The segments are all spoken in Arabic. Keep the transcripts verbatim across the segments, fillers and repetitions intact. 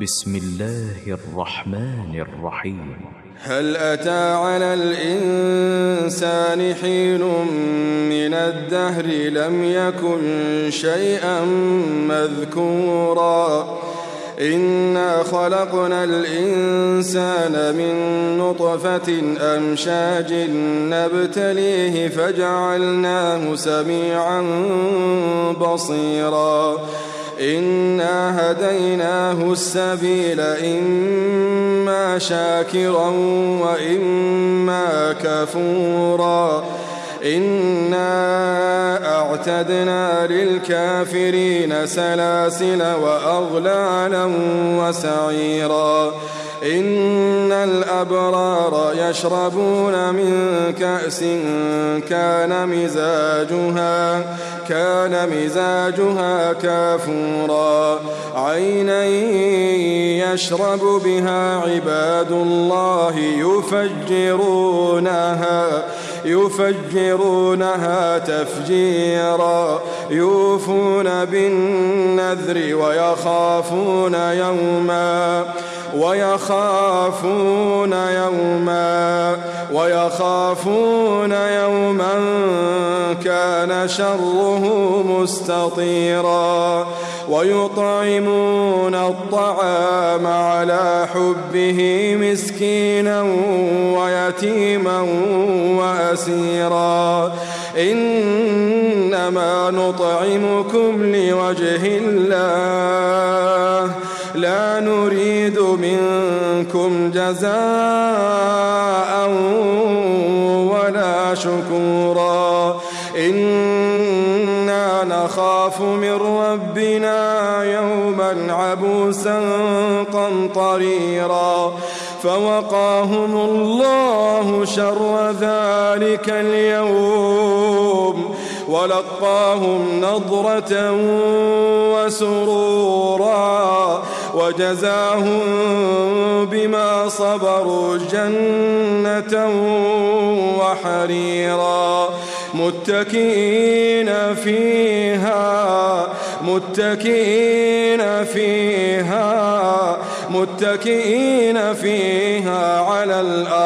بسم الله الرحمن الرحيم. هل أتى على الإنسان حين من الدهر لم يكن شيئا مذكورا إنا خلقنا الإنسان من نطفة أمشاج نبتليه فجعلناه سميعا بصيرا إنا هديناه السبيل إما شاكرا وإما كفورا إنا أعتدنا للكافرين سلاسل وأغلالا وسعيرا إن الأبرار يشربون من كأس كان مزاجها كان مزاجها كافورا عينا يشرب بها عباد الله يفجرونها يفجرونها تفجيرا يوفون بالنذر ويخافون يوما ويخافون يوما ويخافون يوما كان شره مستطيرا ويطعمون الطعام على حبه مسكينا ويتيما وأسيرا إنما نطعمكم لوجه الله لا نريد منكم جزاء ولا شكورا إنا نخاف من ربنا يوما عبوسا قمطريرا فوقاهم الله شر ذلك اليوم ولقاهم نضرة وسرورا وجزاهم بما صبروا جنة وحريرا متكئين فيها متكئين فيها متكئين فيها على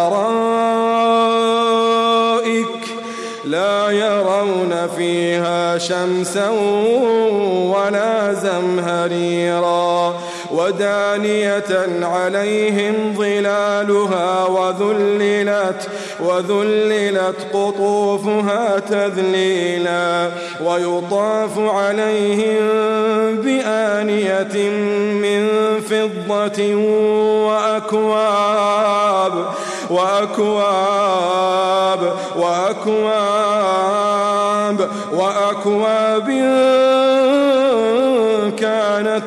الأرائك لا يرون فيها شمسا ولا زمهريرا ودانية عليهم ظلالها وذللت وذللت قطوفها تذليلا ويطاف عليهم بآنية من فضة وأكواب وأكواب وأكواب وأكواب كانت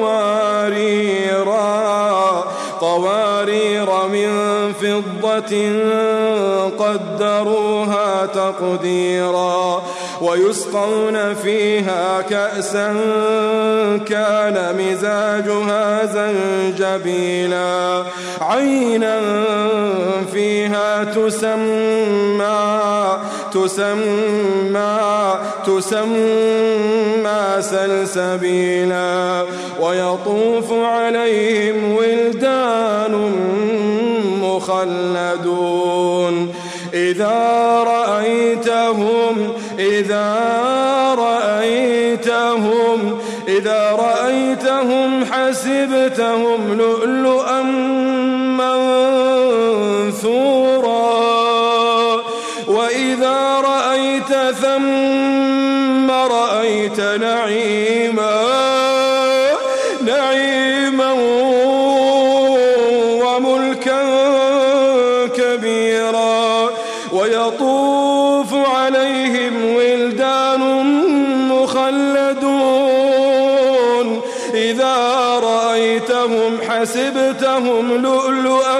قواريرا قوارير من فضة قدروها تقديرا ويسقون فيها كأسا كان مزاجها زنجبيلا عينا فيها تسمى تسمى تسمى سلسبيلا ويطوف عليهم ولدان مخلدون إذا رأيتهم إذا رأيتهم إذا رأيتهم حسبتهم لؤلؤا منثورا وإذا رأيت ثم رأيت نعيما نعيما وملكا كبيرا ويطوف عليهم ولدان مخلدون إذا رأيتهم حسبتهم لؤلؤا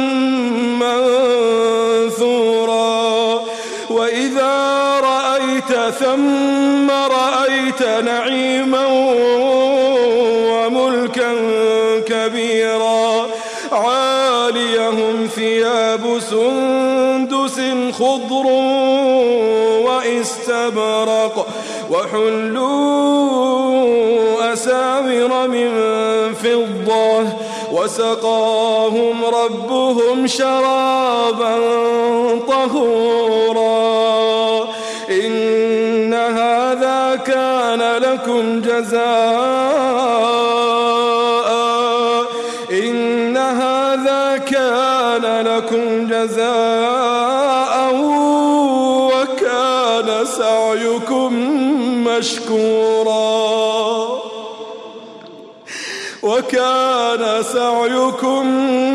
منثورا وإذا رأيت ثم رأيت نعيما وملكا كبيرا عاليهم ثياب سندس خضر واستبرق وحلوا أساور من فضة وسقاهم ربهم شرابا طهورا إن هذا كان لكم جزاء إن هذا كان لكم جزاء وكان سعيكم مشكورا وكان سعيكم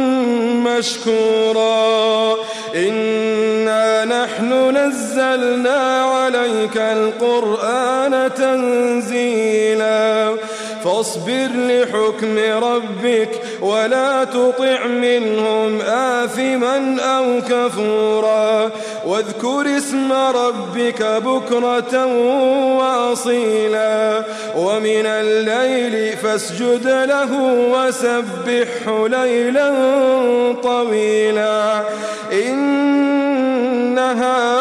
مشكورا إنا نحن نزلنا عليك القرآن تنزيلا فاصبر لحكم ربك ولا تطع منهم آثما أو كفورا واذكر اسم ربك بكرة وأصيلا ومن الليل فاسجد له وسبحه ليلا طويلا إن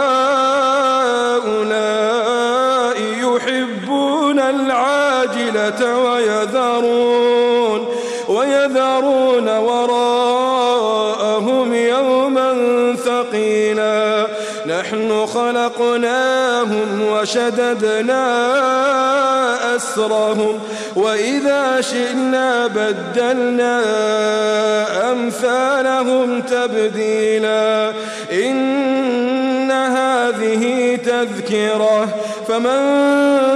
هؤلاء يحبون العاجلة ويذرون ويذرون وراءهم يوما ثقيلا نحن خلقناهم وشددنا أسرهم وإذا شئنا بدلنا أمثالهم تبديلا إن هذه تذكرة فمن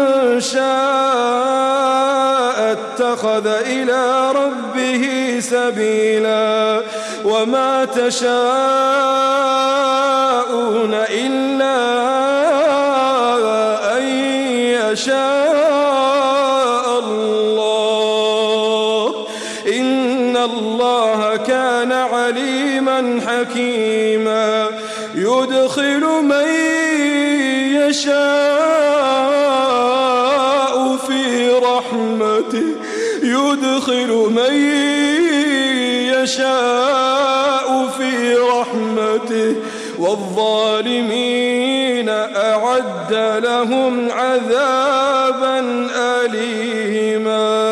شاء اتخذ إلى ربه سبيلا وما تشاءون إلا أن يشاء الله إن الله كان عليما حكيما يدخل من يشاء في رحمته يدخل من يشاء في رحمته والظالمين أعد لهم عذابا أليما.